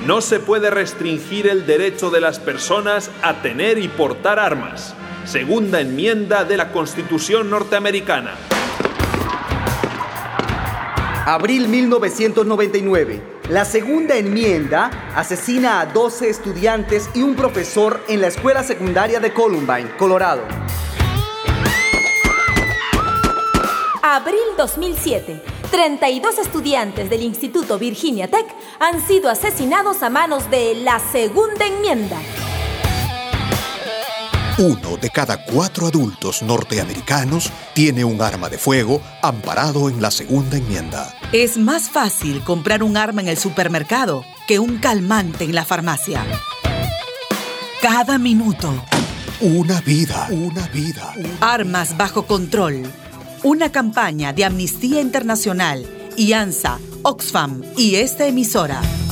No se puede restringir el derecho de las personas a tener y portar armas. Segunda enmienda de la Constitución norteamericana. Abril 1999. La segunda enmienda asesina a 12 estudiantes y un profesor en la escuela secundaria de Columbine, Colorado. Abril 2007. 32 estudiantes del Instituto Virginia Tech han sido asesinados a manos de la segunda enmienda. 1 de cada 4 adultos norteamericanos tiene un arma de fuego amparado en la segunda enmienda. Es más fácil comprar un arma en el supermercado que un calmante en la farmacia. Cada minuto. Una vida. Una vida. Armas bajo control. Una campaña de Amnistía Internacional, IANSA, Oxfam y esta emisora.